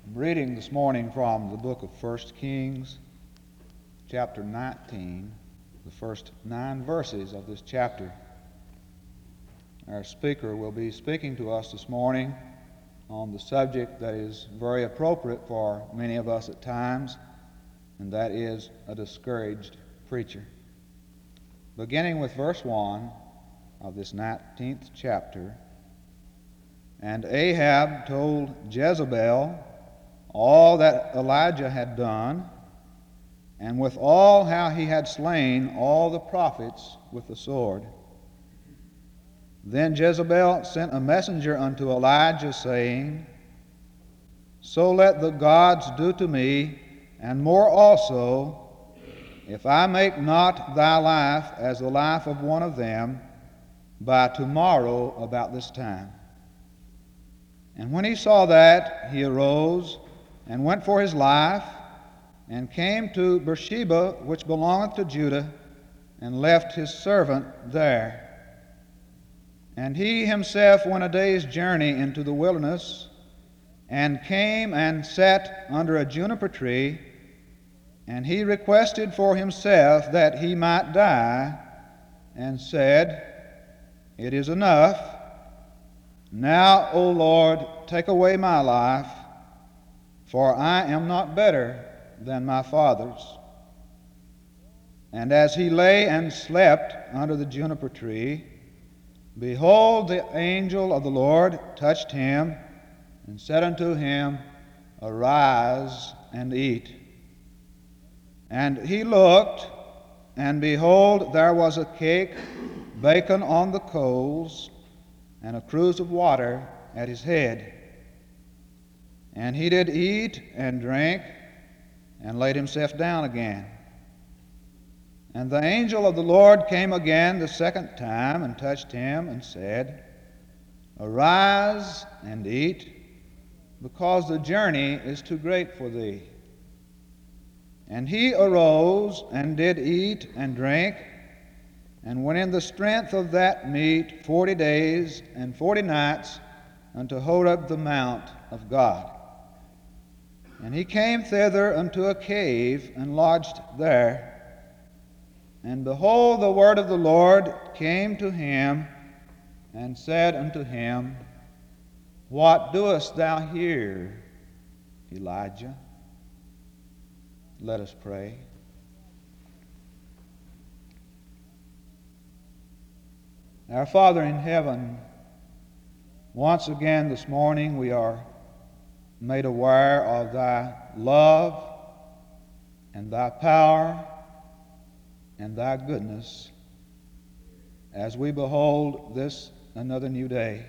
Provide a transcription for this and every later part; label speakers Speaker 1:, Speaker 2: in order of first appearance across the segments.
Speaker 1: I'm reading this morning from the book of 1 Kings, chapter 19, the first 9 verses of this chapter. Our speaker will be speaking to us this morning on the subject that is very appropriate for many of us at times, and that is a discouraged preacher. Beginning with verse 1 of this 19th chapter, "And Ahab told Jezebel all that Elijah had done, and with all how he had slain all the prophets with the sword. Then Jezebel sent a messenger unto Elijah, saying, So let the gods do to me, and more also, if I make not thy life as the life of one of them by tomorrow about this time. And when he saw that, he arose and went for his life, and came to Beersheba, which belongeth to Judah, and left his servant there. And he himself went a day's journey into the wilderness, and came and sat under a juniper tree, and he requested for himself that he might die, and said, It is enough. Now, O Lord, take away my life, for I am not better than my fathers. And as he lay and slept under the juniper tree, behold, the angel of the Lord touched him, and said unto him, Arise and eat. And he looked, and behold, there was a cake baken on the coals, and a cruse of water at his head. And he did eat and drink, and laid himself down again. And the angel of the Lord came again the second time, and touched him, and said, Arise and eat, because the journey is too great for thee. And he arose, and did eat and drink, and went in the strength of that meat 40 days and 40 nights unto Horeb the mount of God. And he came thither unto a cave, and lodged there. And behold, the word of the Lord came to him, and said unto him, What doest thou here, Elijah? Let us pray. Our Father in heaven, once again this morning we are made aware of thy love and thy power and thy goodness as we behold this another new day.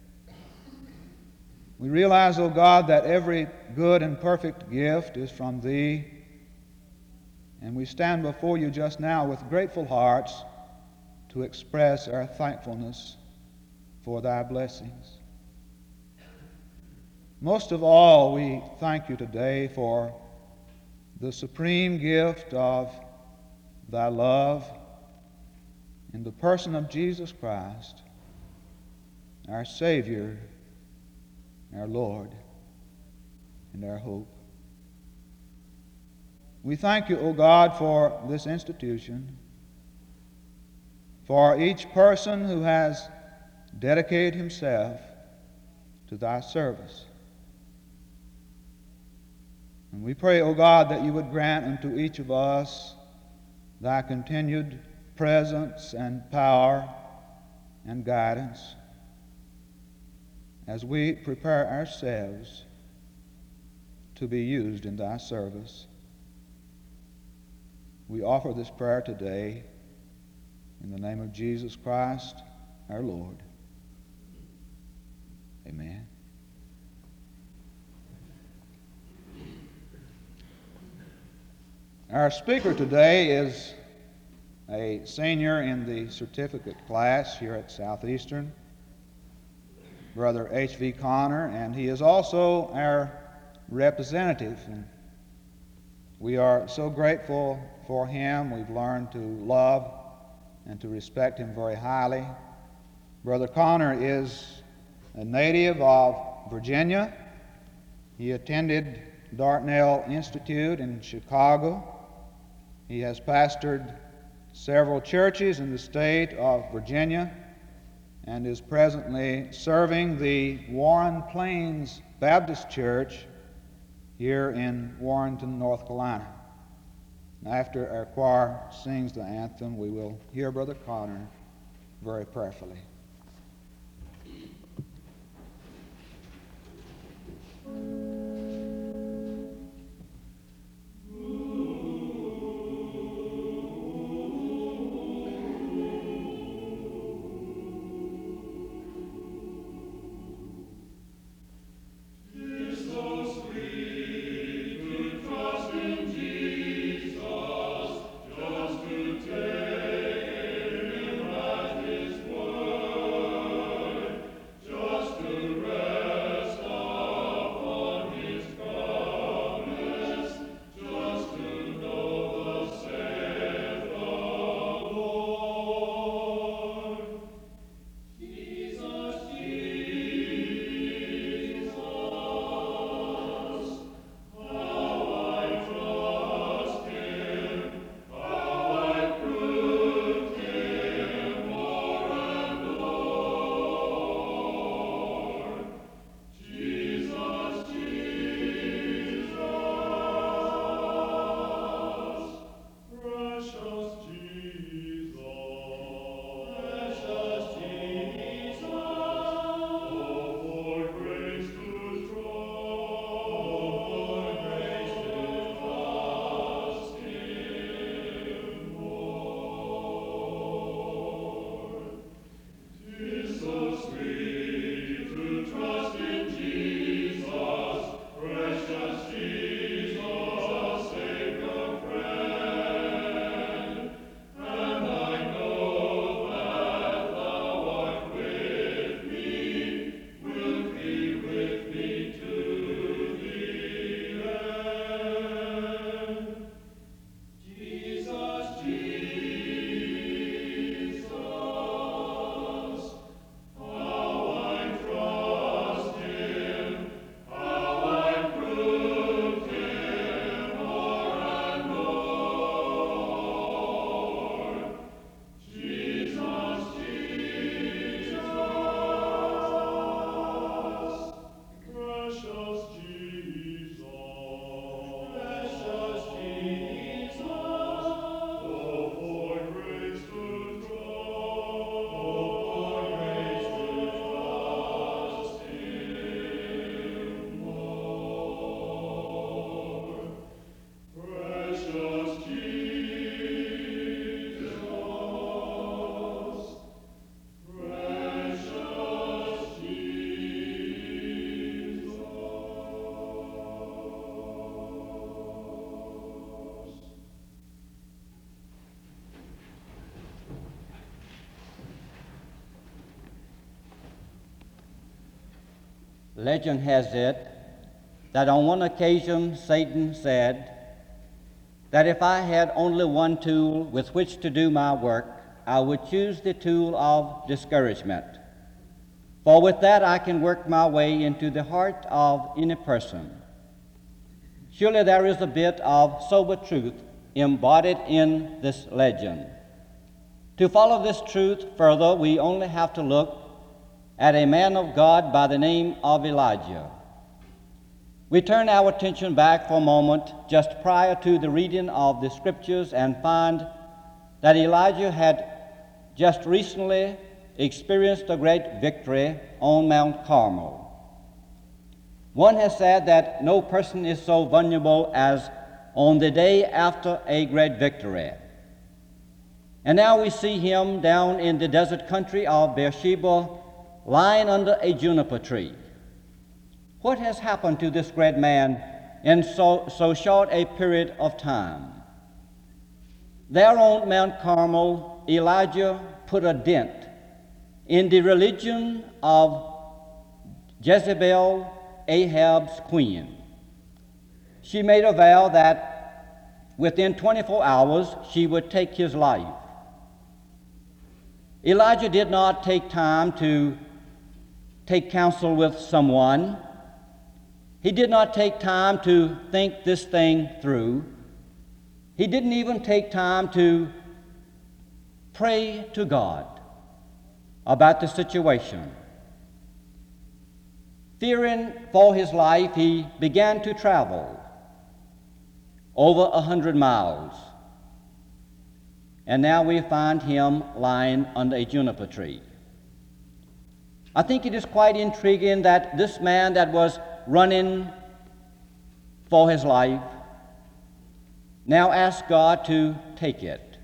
Speaker 1: We realize, O God, that every good and perfect gift is from thee, and we stand before you just now with grateful hearts to express our thankfulness for thy blessings. Most of all, we thank you today for the supreme gift of thy love in the person of Jesus Christ, our Savior, our Lord, and our hope. We thank you, O God, for this institution, for each person who has dedicated himself to thy service. And we pray, O God, that you would grant unto each of us thy continued presence and power and guidance as we prepare ourselves to be used in thy service. We offer this prayer today in the name of Jesus Christ, our Lord. Amen. Our speaker today is a senior in the certificate class here at Southeastern, Brother H.V. Connor, and he is also our representative. And we are so grateful for him. We've learned to love and to respect him very highly. Brother Connor is a native of Virginia, He attended Dartnell Institute in Chicago. He has pastored several churches in the state of Virginia and is presently serving the Warren Plains Baptist Church here in Warrenton, North Carolina. After our choir sings the anthem, we will hear Brother Connor very prayerfully.
Speaker 2: Legend has it that on one occasion Satan said that if I had only one tool with which to do my work, I would choose the tool of discouragement. For with that I can work my way into the heart of any person. Surely there is a bit of sober truth embodied in this legend. To follow this truth further, we only have to look at a man of God by the name of Elijah. We turn our attention back for a moment just prior to the reading of the scriptures and find that Elijah had just recently experienced a great victory on Mount Carmel. One has said that no person is so vulnerable as on the day after a great victory. And now we see him down in the desert country of Beersheba, lying under a juniper tree. What has happened to this great man in so short a period of time? There on Mount Carmel, Elijah put a dent in the religion of Jezebel, Ahab's queen. She made a vow that within 24 hours she would take his life. Elijah did not take time to take counsel with someone. He did not take time to think this thing through. He didn't even take time to pray to God about the situation. Fearing for his life, he began to travel over 100 miles. And now we find him lying under a juniper tree. I think it is quite intriguing that this man that was running for his life now asks God to take it.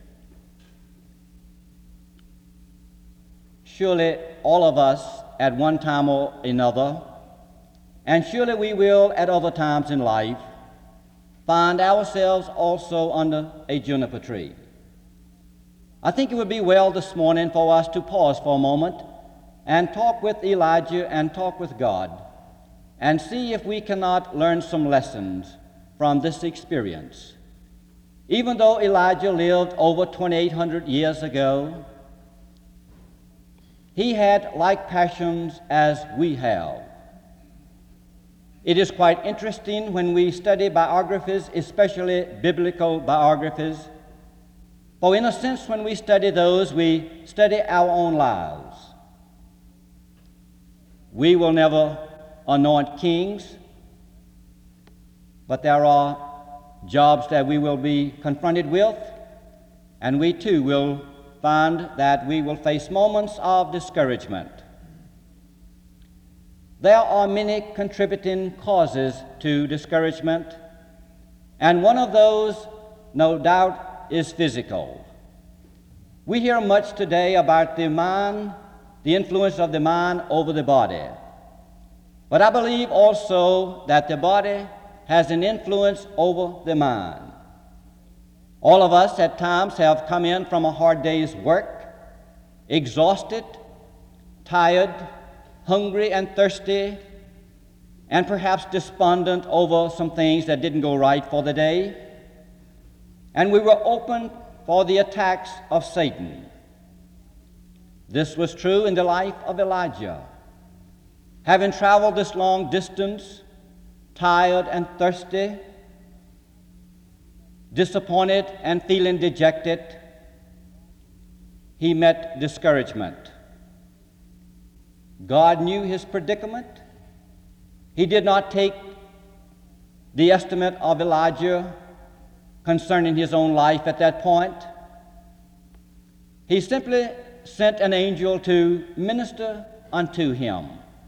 Speaker 2: Surely all of us at one time or another, and surely we will at other times in life, find ourselves also under a juniper tree. I think it would be well this morning for us to pause for a moment and talk with Elijah and talk with God and see if we cannot learn some lessons from this experience. Even though Elijah lived over 2,800 years ago, he had like passions as we have. It is quite interesting when we study biographies, especially biblical biographies, for in a sense when we study those, we study our own lives. We will never anoint kings, but there are jobs that we will be confronted with, and we too will find that we will face moments of discouragement. There are many contributing causes to discouragement, and one of those, no doubt, is physical. We hear much today about the mind, the influence of the mind over the body. But I believe also that the body has an influence over the mind. All of us at times have come in from a hard day's work, exhausted, tired, hungry and thirsty, and perhaps despondent over some things that didn't go right for the day. And we were open for the attacks of Satan. This was true in the life of Elijah. Having traveled this long distance, tired and thirsty, disappointed and feeling dejected, he met discouragement. God knew his predicament. He did not take the estimate of Elijah concerning his own life at that point. He simply sent an angel to minister unto him.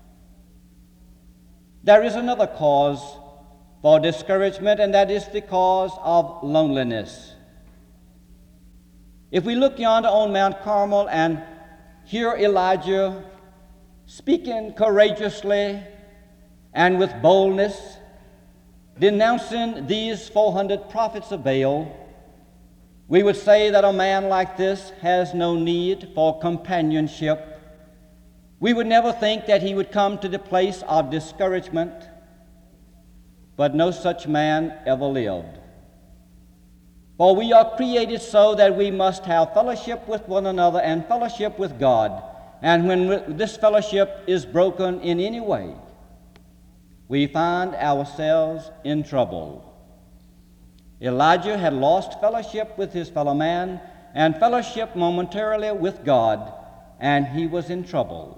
Speaker 2: There is another cause for discouragement, and that is the cause of loneliness. If we look yonder on Mount Carmel and hear Elijah speaking courageously and with boldness, denouncing these 400 prophets of Baal, we would say that a man like this has no need for companionship. We would never think that he would come to the place of discouragement, but no such man ever lived. For we are created so that we must have fellowship with one another and fellowship with God. And when this fellowship is broken in any way, we find ourselves in trouble. Elijah had lost fellowship with his fellow man and fellowship momentarily with God, and he was in trouble.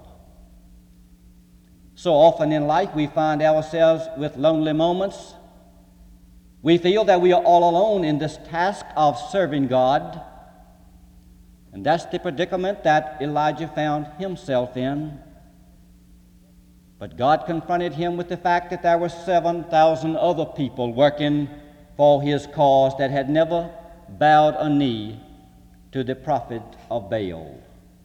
Speaker 2: So often in life we find ourselves with lonely moments. We feel that we are all alone in this task of serving God. And that's the predicament that Elijah found himself in. But God confronted him with the fact that there were 7,000 other people working for his cause that had never bowed a knee to the prophet of Baal.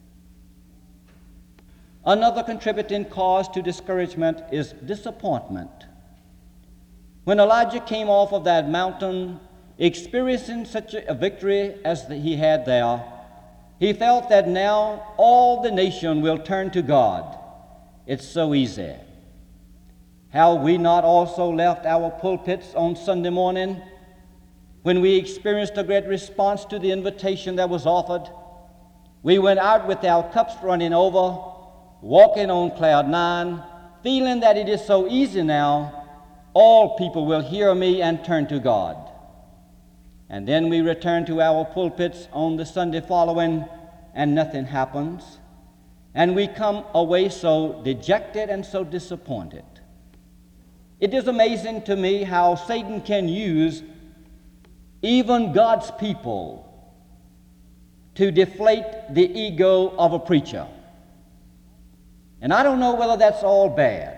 Speaker 2: Another contributing cause to discouragement is disappointment. When Elijah came off of that mountain, experiencing such a victory as he had there, he felt that now all the nation will turn to God. It's so easy. Have we not also left our pulpits on Sunday morning when we experienced a great response to the invitation that was offered? We went out with our cups running over, walking on cloud nine, feeling that it is so easy now all people will hear me and turn to God. And then we return to our pulpits on the Sunday following, and nothing happens. And we come away so dejected and so disappointed. It is amazing to me how Satan can use even God's people to deflate the ego of a preacher. And I don't know whether that's all bad.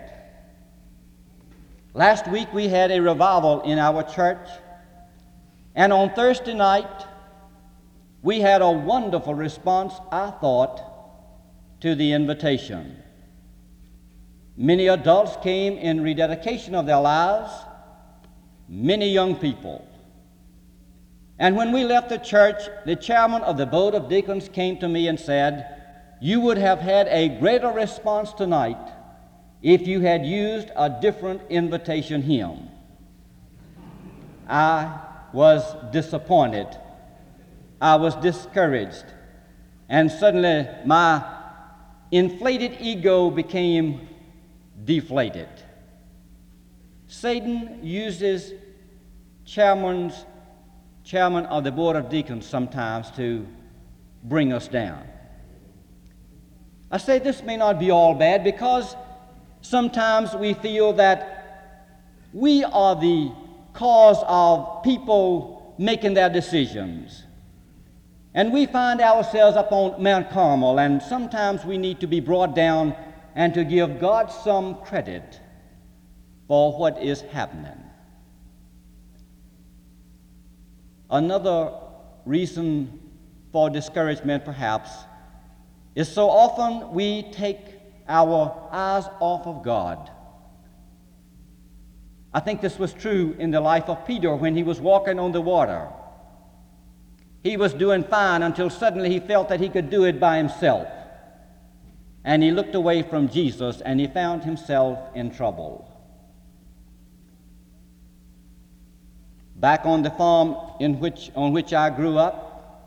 Speaker 2: Last week we had a revival in our church, and on Thursday night we had a wonderful response, I thought, to the invitation. Many adults came in rededication of their lives, many young people. And when we left the church, the chairman of the Board of Deacons came to me and said, "You would have had a greater response tonight if you had used a different invitation hymn." I was disappointed. I was discouraged. And suddenly my inflated ego became deflated. Satan uses chairman of the Board of Deacons sometimes to bring us down. I say this may not be all bad, because sometimes we feel that we are the cause of people making their decisions. And we find ourselves up on Mount Carmel, and sometimes we need to be brought down and to give God some credit for what is happening. Another reason for discouragement, perhaps, is so often we take our eyes off of God. I think this was true in the life of Peter when he was walking on the water. He was doing fine until suddenly he felt that he could do it by himself. And he looked away from Jesus, and he found himself in trouble. Back on the farm on which I grew up,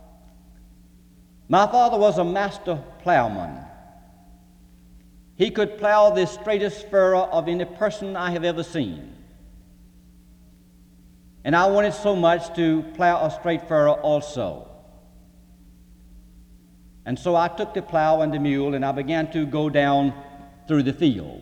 Speaker 2: my father was a master plowman. He could plow the straightest furrow of any person I have ever seen. And I wanted so much to plow a straight furrow also. And so I took the plow and the mule, and I began to go down through the field.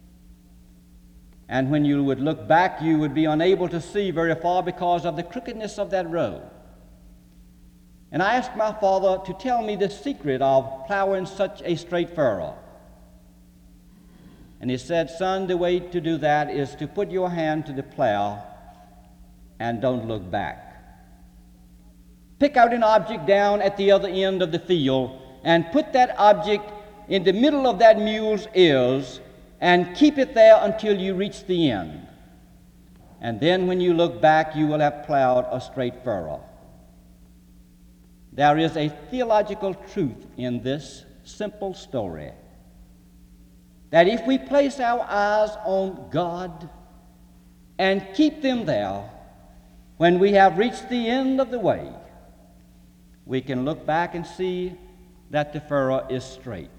Speaker 2: And when you would look back, you would be unable to see very far because of the crookedness of that road. And I asked my father to tell me the secret of plowing such a straight furrow. And he said, "Son, the way to do that is to put your hand to the plow and don't look back. Pick out an object down at the other end of the field and put that object in the middle of that mule's ears and keep it there until you reach the end. And then when you look back, you will have plowed a straight furrow." There is a theological truth in this simple story, that if we place our eyes on God and keep them there, when we have reached the end of the way, we can look back and see that the furrow is straight.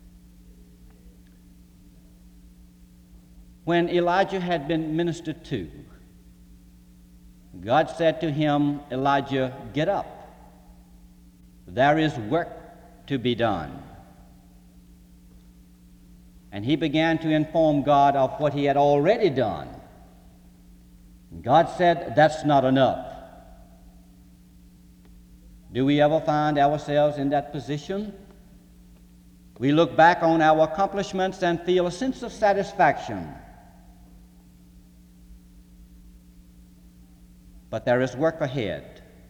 Speaker 2: When Elijah had been ministered to, God said to him, "Elijah, get up. There is work to be done." And he began to inform God of what he had already done. God said, "That's not enough." Do we ever find ourselves in that position? We look back on our accomplishments and feel a sense of satisfaction. But there is work ahead.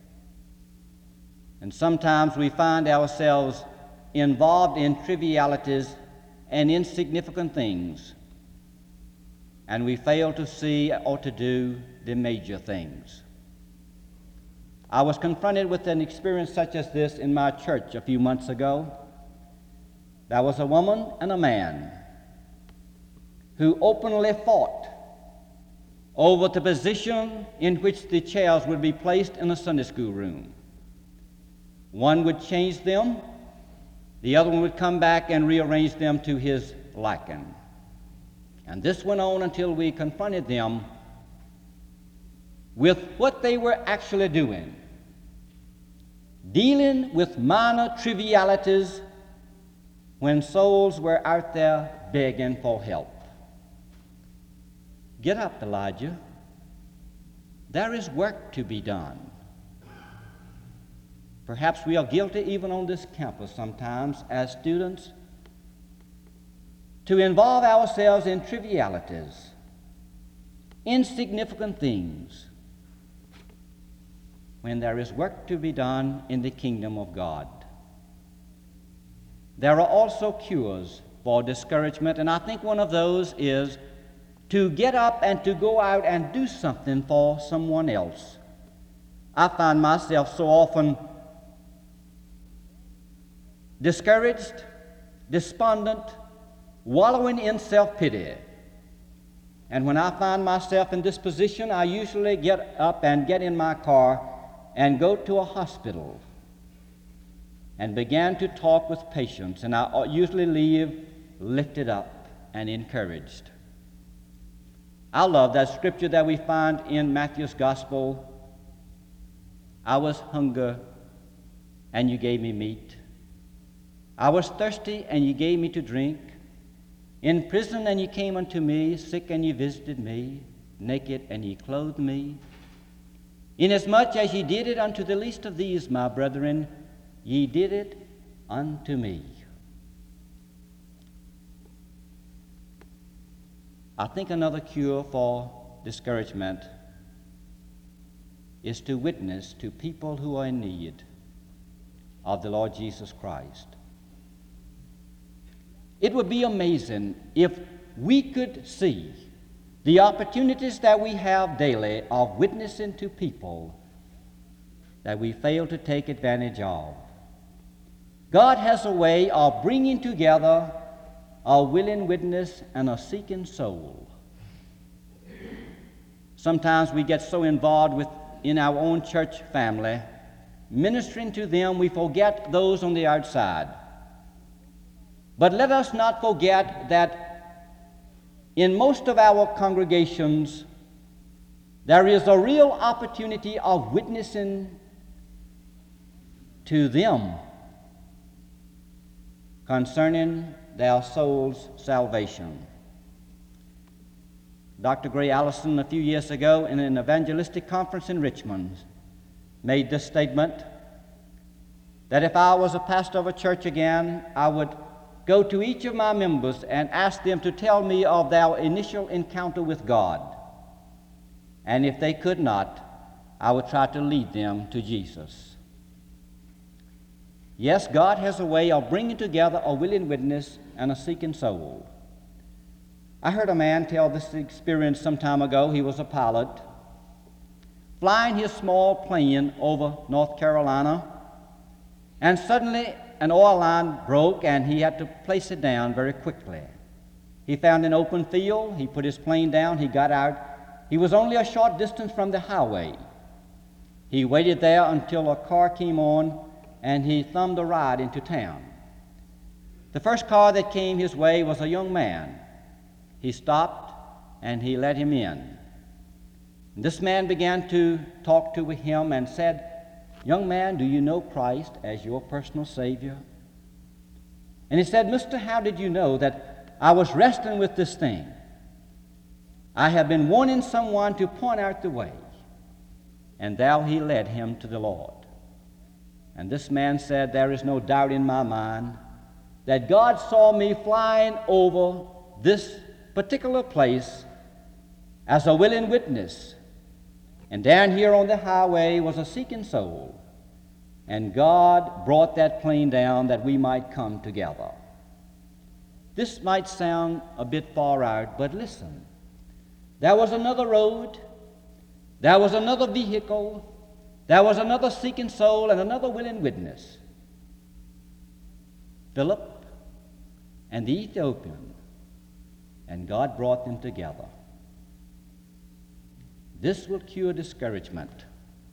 Speaker 2: And sometimes we find ourselves involved in trivialities and insignificant things, and we fail to see or to do the major things. I was confronted with an experience such as this in my church a few months ago. There was a woman and a man who openly fought over the position in which the chairs would be placed in a Sunday school room. One would change them, the other one would come back and rearrange them to his liking. And this went on until we confronted them with what they were actually doing, dealing with minor trivialities when souls were out there begging for help. Get up, Elijah. There is work to be done. Perhaps we are guilty even on this campus sometimes as students to involve ourselves in trivialities, insignificant things, when there is work to be done in the kingdom of God. There are also cures for discouragement, and I think one of those is to get up and to go out and do something for someone else. I find myself so often discouraged, despondent, wallowing in self-pity. And when I find myself in this position, I usually get up and get in my car and go to a hospital and begin to talk with patients, and I usually leave lifted up and encouraged. I love that scripture that we find in Matthew's Gospel. I was hungry, and you gave me meat. I was thirsty, and you gave me to drink. In prison, and you came unto me. Sick, and you visited me. Naked, and ye clothed me. Inasmuch as ye did it unto the least of these, my brethren, ye did it unto me. I think another cure for discouragement is to witness to people who are in need of the Lord Jesus Christ. It would be amazing if we could see the opportunities that we have daily of witnessing to people that we fail to take advantage of. God has a way of bringing together a willing witness and a seeking soul. Sometimes we get so involved in our own church family, ministering to them, we forget those on the outside. But let us not forget that in most of our congregations, there is a real opportunity of witnessing to them concerning their soul's salvation. Dr. Gray Allison, a few years ago in an evangelistic conference in Richmond, made this statement that if I was a pastor of a church again, I would go to each of my members and ask them to tell me of their initial encounter with God. And if they could not, I would try to lead them to Jesus. Yes, God has a way of bringing together a willing witness and a seeking soul. I heard a man tell this experience some time ago. He was a pilot, flying his small plane over North Carolina, and suddenly an oil line broke and he had to place it down very quickly. He found an open field, he put his plane down, he got out. He was only a short distance from the highway. He waited there until a car came on and he thumbed a ride into town. The first car that came his way was a young man. He stopped and he let him in. This man began to talk to him and said, "Young man, do you know Christ as your personal Savior?" And he said, "Mister, how did you know that I was wrestling with this thing? I have been wanting someone to point out the way." And there he led him to the Lord. And this man said, "There is no doubt in my mind that God saw me flying over this particular place as a willing witness. And down here on the highway was a seeking soul. And God brought that plane down that we might come together." This might sound a bit far out, but listen. There was another road, there was another vehicle, there was another seeking soul and another willing witness. Philip and the Ethiopian, and God brought them together. This will cure discouragement.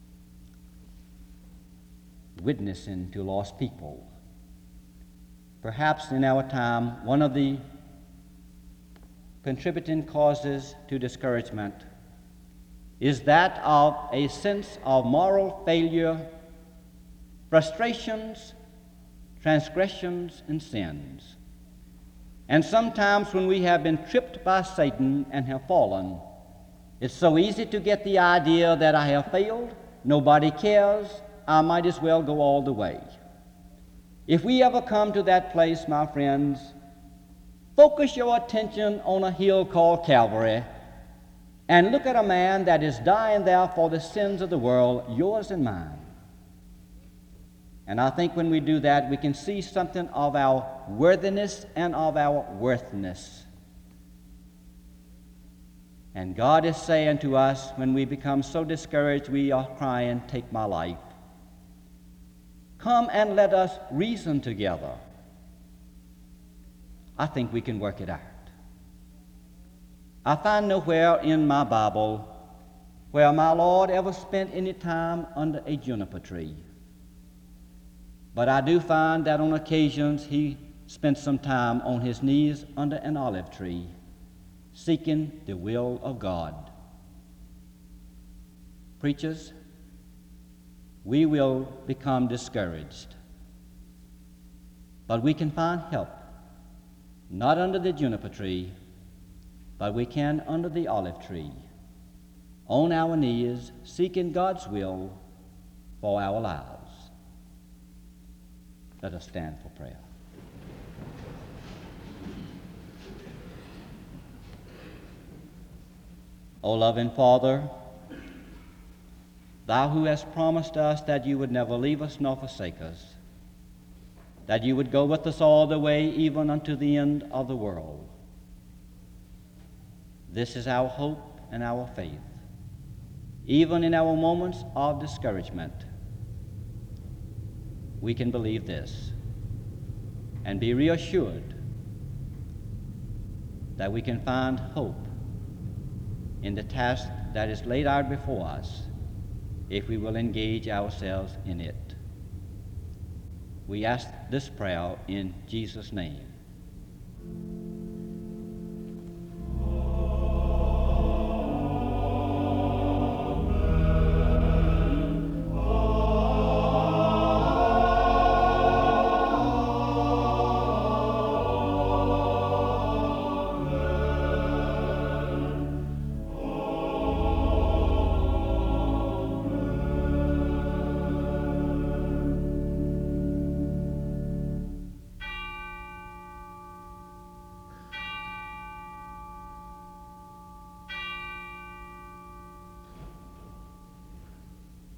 Speaker 2: Witnessing to lost people. Perhaps in our time, one of the contributing causes to discouragement is that of a sense of moral failure, frustrations, transgressions, and sins. And sometimes when we have been tripped by Satan and have fallen, it's so easy to get the idea that I have failed, nobody cares, I might as well go all the way. If we ever come to that place, my friends, focus your attention on a hill called Calvary and look at a man that is dying there for the sins of the world, yours and mine. And I think when we do that, we can see something of our worthiness and of our worthness. And God is saying to us, when we become so discouraged, we are crying, "Take my life." Come and let us reason together. I think we can work it out. I find nowhere in my Bible where my Lord ever spent any time under a juniper tree. But I do find that on occasions he spent some time on his knees under an olive tree, seeking the will of God. Preachers, we will become discouraged, but we can find help, not under the juniper tree, but we can under the olive tree, on our knees, seeking God's will for our lives. Let us stand for prayer. O loving Father, Thou who hast promised us that you would never leave us nor forsake us, that you would go with us all the way, even unto the end of the world. This is our hope and our faith, even in our moments of discouragement. We can believe this and be reassured that we can find hope in the task that is laid out before us if we will engage ourselves in it. We ask this prayer in Jesus' name.